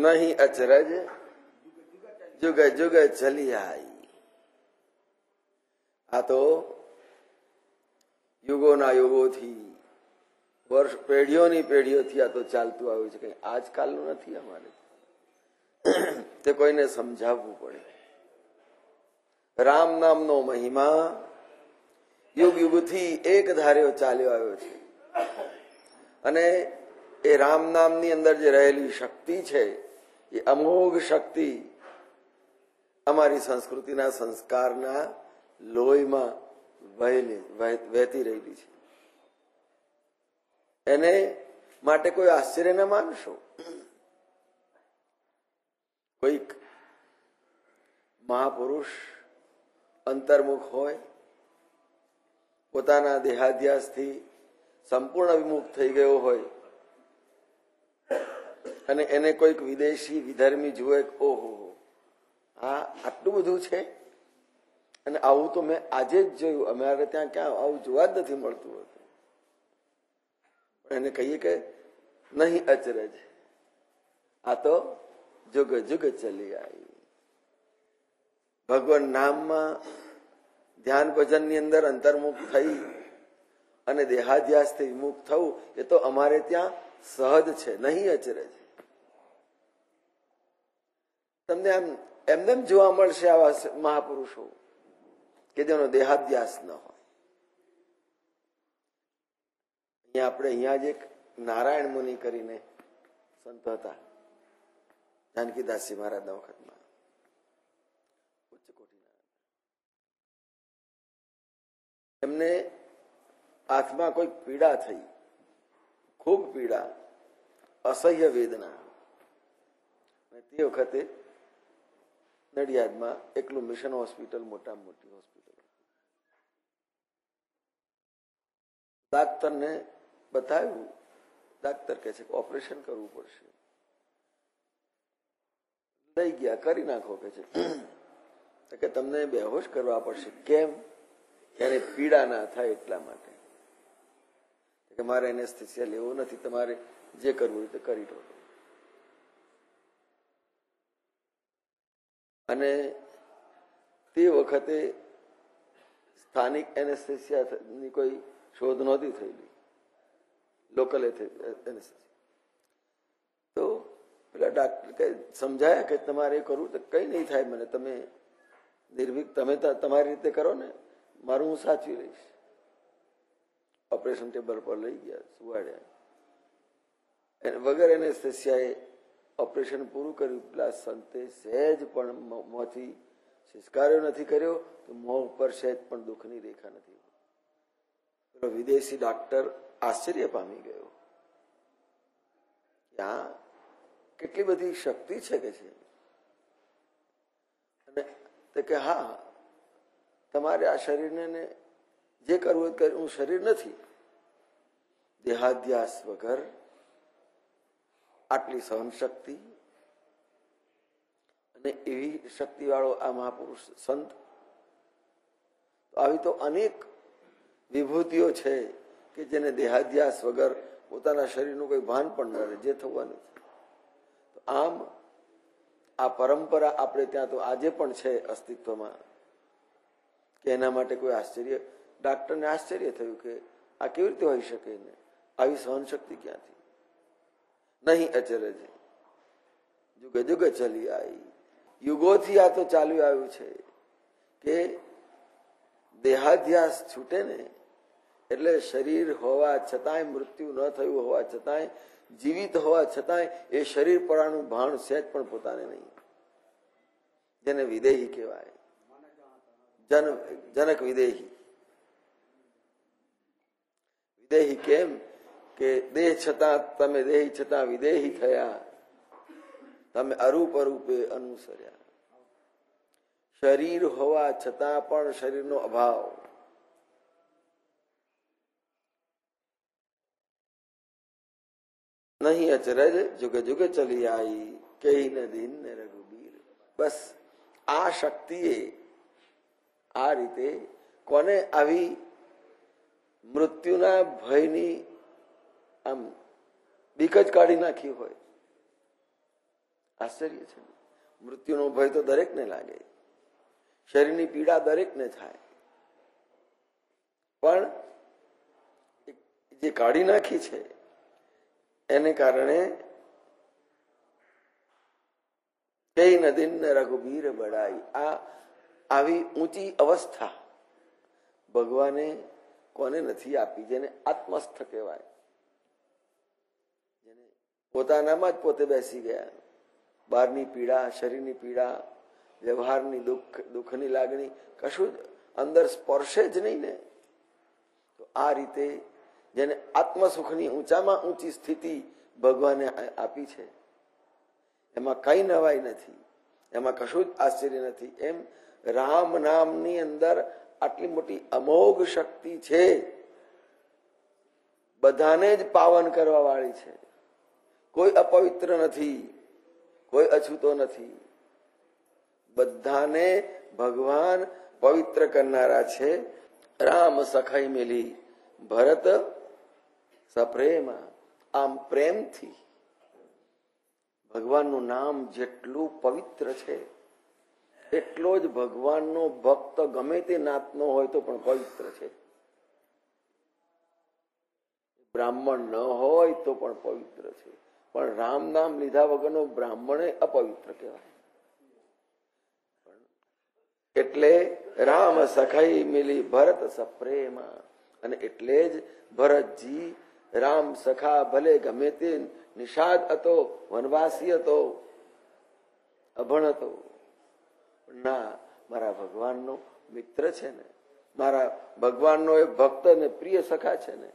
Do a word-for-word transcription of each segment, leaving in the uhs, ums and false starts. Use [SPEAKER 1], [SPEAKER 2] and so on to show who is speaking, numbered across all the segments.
[SPEAKER 1] नहीं अचरज जुग जुग चली आई। આ તો યુગોના યુગોથી વર્ષ પેઢીઓની પેઢીઓથી આ તો ચાલતું આવ્યું છે, કઈ આજકાલનું નથી અમારે, તે કોઈને સમજાવવું પડે. રામ નામનો મહિમા યુગ યુગથી એક ધાર્યો ચાલ્યો આવ્યો છે અને એ રામ નામની અંદર જે રહેલી શક્તિ છે એ અમોઘ શક્તિ અમારી સંસ્કૃતિના સંસ્કારના લોહીમાં વહેલી વહેતી રહેલી છે. એને માટે કોઈ આશ્ચર્ય ન માનશો. કોઈક મહાપુરુષ અંતર્મુખ હોય, પોતાના દેહાધ્યાસથી સંપૂર્ણ વિમુખ થઈ ગયો હોય અને એને કોઈક વિદેશી વિધર્મી જુએ, ઓહો આ આટલું બધું છે અને આવું તો મેં આજે જ જોયું, અમારે ત્યાં ક્યાં આવું જોવા જ નથી મળતું હતું. એને કહીએ કે નહીં અચરજ, આ તો જુગ જુગ ચલી આવી. ભગવાન નામમાં ધ્યાન ભજન ની અંદર અંતર્મુખ થઈ અને દેહાધ્યાસથી વિમુખ થવું એ તો અમારે ત્યાં સહજ છે. નહીં અચરજ. તમને આમ એમને જોવા મળશે આવા મહાપુરુષો કે જેનો દેહાધ્યાસ ન હોય. અહીંયા આપણે અહીંયા જ એક નારાયણ મુનિ કરીને સંત હતા, જાનકીદાસજી મહારાજના વખતમાં, ઉચ્ચ કોટીના. એમને હાથમાં કોઈ પીડા થઈ, ખૂબ પીડા, અસહ્ય વેદના. તે વખતે નડિયાદમાં એકલું મિશન હોસ્પિટલ, મોટામાં મોટી હોસ્પિટલ. ડાક્ટરને બતાવ્યું, ડાક્ટર કહે છે કે ઓપરેશન કરવું પડશે. લઈ ગયા, કરી નાખો કે છે કે તમને બેહોશ કરવા પડશે. કેમ? એને પીડા ના થાય એટલા માટે. કે મારે એનેસ્થેસિયા લેવો નથી, તમારે જે કરવું હોય તે કરી દો. અને તે વખતે સ્થાનિક એનેસ્થેસિયાની કોઈ શોધ નહોતી થયેલી, લોકલ એનેસ્થેસિયા. તો પેલા ડાક્ટર સમજાયા કે તમારે એ કરવું તો કઈ નહીં થાય, મને તમે નિર્ભીક, તમે તમારી રીતે કરો ને, મારું હું સાચવી લઈશ. ઓપરેશન ટેબલ પર લઈ ગયા, સુવાડ્યા. વગર એનેસ્થેસિયાએ ઓપરેશન પૂરું કર્યું. પેલા સંતે સહેજ પણ મોંથી સિસકાર્યો નથી કર્યો, તો મોં ઉપર સહેજ પણ દુઃખની રેખા નથી. પેલો વિદેશી ડાક્ટર આશ્ચર્ય પામી ગયો. ત્યાં કેટલી બધી શક્તિ છે કે છે. અને તે કે હા, તમારે આ શરીરને જે કરવું હોય, હું શરીર નથી. દેહાધ્યાસ વગર આટલી સહન શક્તિ અને એવી શક્તિ વાળો આ મહાપુરુષ સંત. આવી તો અનેક વિભૂતિઓ છે કે જેને દેહાધ્યાસ વગર પોતાના શરીરનું કોઈ ભાન પણ ન રહે, જે થવાનું છે. તો આમ આ પરંપરા આપણે ત્યાં તો આજે પણ છે અસ્તિત્વમાં, કે એના માટે કોઈ આશ્ચર્ય, ડાક્ટરને આશ્ચર્ય થયું કે આ કેવી રીતે હોઈ શકે ને, આવી સહન શક્તિ ક્યાંથી? નહીં અચરજ જુગ જુગ ચલી આવી. યુગોથી આ તો ચાલ્યું આવ્યું છે કે દેહાધ્યાસ છૂટે ને એટલે શરીર હોવા છતાંય, મૃત્યુ ન થયું હોવા છતાંય, જીવિત હોવા છતાંય એ શરીર પરાનું ભાન સહેજ પણ પોતાને નહીં. જેને વિદેહી કહેવાય, જન જનક વિદેહી. વિદેહી કેમ કે દેહ છતાં તમે દેહી છતાં વિદેહી થયા, તમે અરૂપ અરૂપે અનુસર્યા. શરીર હોવા છતાં પણ શરીરનો અભાવ. નહીં અચરજ જુગ જુગ ચલી આવી, કહી ન દીન ને રઘુબીર. બસ આ શક્તિએ આ રીતે કોને આવી મૃત્યુના ભયની આમ બીક જ કાઢી નાખી હોય. આશ્ચર્ય છે. મૃત્યુનો ભય તો દરેકને લાગે, શરીરની પીડા દરેકને થાય, પણ જે કાઢી નાખી છે એને કારણે કઈ નદી રઘુબીર બડાઈ. આ આવી ઊંચી અવસ્થા ભગવાને કોને નથી આપી? જેને આત્મસ્થ કહેવાય, જેને પોતાનામાં જ પોતે બેસી ગયા. બહારની પીડા, શરીરની પીડા, વ્યવહારની દુઃખ, દુઃખની લાગણી કશું જ અંદર સ્પર્શે જ નહીં ને. તો આ રીતે જેને આત્મસુખની ઊંચામાં ઊંચી સ્થિતિ ભગવાને આપી છે, એમાં કઈ નવાઈ નથી, એમાં કશું જ આશ્ચર્ય નથી. એમ રામ નામની અંદર આટલી મોટી અમોઘ શક્તિ છે, બધાને જ પાવન કરવા વાળી છે. કોઈ અપવિત્ર નથી, કોઈ અછૂતો નથી, બધાને ભગવાન પવિત્ર કરનારા છે. રામ સખાઈ મેલી ભરત સપ્રેમા. આમ પ્રેમથી ભગવાનનું નામ જેટલું પવિત્ર છે એટલો જ ભગવાનનો ભક્ત ગમે તે નાતનો હોય તો પણ પવિત્ર છે. બ્રાહ્મણ ન હોય તો પણ પવિત્ર છે, પણ રામ નામ લીધા વગરનો બ્રાહ્મણે અપવિત્ર કહેવાય. એટલે રામ સખાઈ મિલી ભરત સપ્રેમા. અને એટલે જ ભરતજી રામ સખા, ભલે ગમે તે નિષાદ હતો, વનવાસી હતો, અભણ હતો, ના, મારા ભગવાનનો મિત્ર છે ને, મારા ભગવાનનો એ ભક્ત ને પ્રિય સખા છે ને,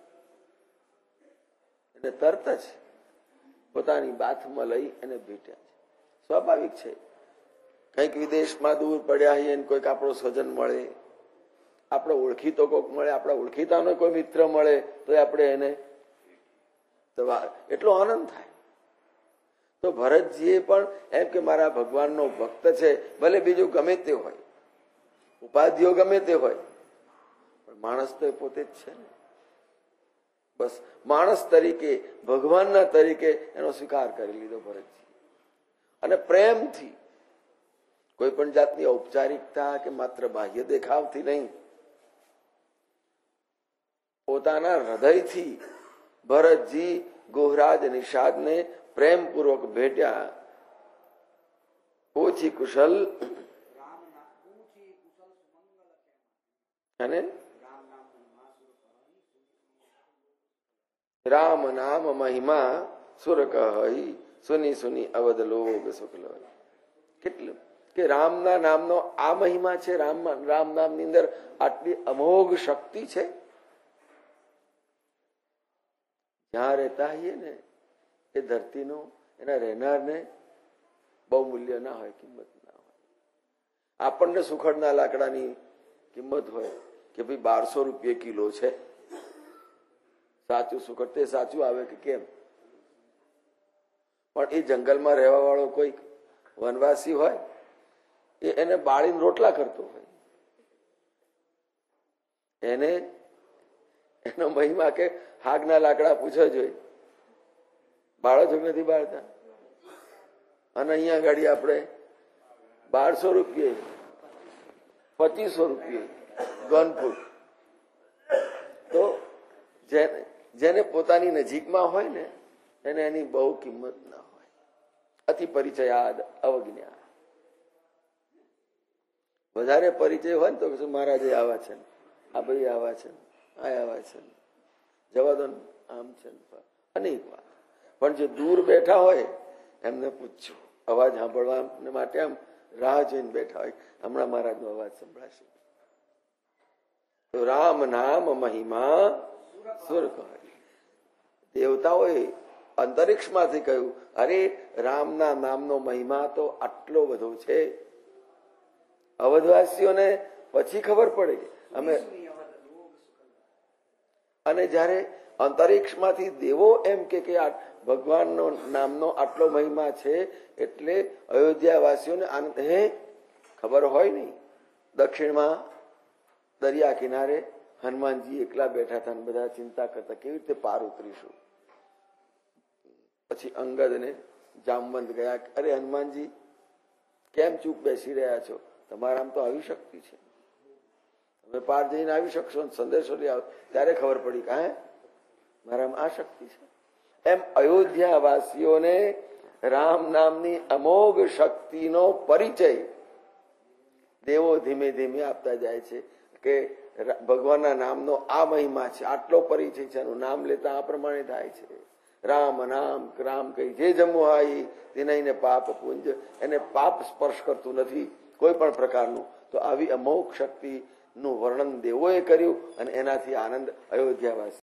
[SPEAKER 1] એટલે તરત જ પોતાની બાથમાં લઈ એને ભેટ્યા છે. સ્વાભાવિક છે, કંઈક વિદેશમાં દૂર પડ્યા હોઈએ, કોઈક આપણો સ્વજન મળે, આપણો ઓળખીતો કોઈક મળે, આપણા ઓળખીતાનો કોઈ મિત્ર મળે તો આપણે એને એટલો આનંદ થાય. તો ભરતજીએ પણ એમ કે મારા ભગવાનનો ભક્ત છે, ભલે બીજું ગમે તે હોય, ઉપાધિઓ ગમે તે હોય, પણ માણસ તો એ પોતે જ છે ને. બસ માણસ તરીકે, ભગવાનના તરીકે એનો સ્વીકાર કરી લીધો ભરતજી. અને પ્રેમથી, કોઈ પણ જાતની ઔપચારિકતા કે માત્ર બાહ્ય દેખાવથી નહીં, પોતાના હૃદયથી ભરતજી ગોહરાજ નિષાદને પ્રેમપૂર્વક ભેટ્યા. ઓછી કુશલ અને રામ નામ મહિમા સુર કહી, સુની સુની અવધ લોગ શુક્લ. કેટલું કે રામના નામનો આ મહિમા છે, રામ રામ નામની અંદર આટલી અમોઘ શક્તિ છે. જ્યાં રહેતા હોઈએ ને એ ધરતીનો, એના રહેનારને બહુ મૂલ્ય ના હોય, કિંમત ના હોય. આપણને સુખડના લાકડાની કિંમત હોય કે ભાઈ બારસો રૂપિયા કિલો છે, સાચું સુખડ તે સાચું આવે કે કેમ, પણ એ જંગલમાં રહેવા વાળો કોઈ વનવાસી હોય, એ એને બાળીને રોટલા કરતો હોય, એને એનો મહિમા કે હાગના લાકડા પૂછો જોઈએ, બાળો છો નથી બાળતા. અને અહીંયા ગાડી આપણે બારસો રૂપિયે, પચીસો રૂપિયે ગન ફૂટ. તો જેને જેને પોતાની નજીકમાં હોય ને એને એની બહુ કિંમત ના હોય. અતિ પરિચયાદ અવજ્ઞા. વધારે પરિચય હોય ને તો કશું મહારાજ આવા છે, આ ભાઈ આવા છે, આ આવા છે, જવા દો આમ છે, અનેક વાત. પણ જે દૂર બેઠા હોય એમને પૂછજો, અવાજ સાંભળવા માટે આમ રાહ જોઈને બેઠા હોય, હમણાં મહારાજનો અવાજ સંભળાશે. તો રામ નામ મહિમા સુર કહે. દેવતાઓએ અંતરિક્ષમાંથી કહ્યું, અરે રામના નામનો મહિમા તો આટલો બધો છે. અવધવાસીઓને પછી ખબર પડે કે અમે, અને જયારે અંતરિક્ષમાંથી દેવો એમ કે ભગવાનનો નામનો આટલો મહિમા છે, એટલે અયોધ્યાવાસીઓને આનંદ. હે ખબર હોય નહીં, દક્ષિણમાં દરિયા કિનારે હનુમાનજી એકલા બેઠા હતા, બધા ચિંતા કરતા કેવી રીતે પાર ઉતરીશું. પછી અંગદને જામવંત ગયા, અરે હનુમાનજી કેમ ચૂપ બેસી રહ્યા છો? તમારામાં તો આવી શક્તિ છે, તમે પાર જઈને આવી શકશો. સંદેશો લઈ આવો ત્યારે ખબર પડી કે હે મારામાં આ શક્તિ છે. એમ અયોધ્યા વાસીઓને રામ નામની અમોઘ શક્તિનો પરિચય દેવો ધીમે ધીમે આપતા જાય છે કે ભગવાનના નામનો આ મહિમા છે, આટલો પરિચય છે. એનું નામ લેતા આ પ્રમાણે થાય છે. રામ નામ રામ કઈ જે જમવું હોય તેને પાપ પુંજ, એને પાપ સ્પર્શ કરતું નથી કોઈ પણ પ્રકારનું. તો આવી અમોઘ શક્તિનું વર્ણન દેવોએ કર્યું અને એનાથી આનંદ અયોધ્યાવાસી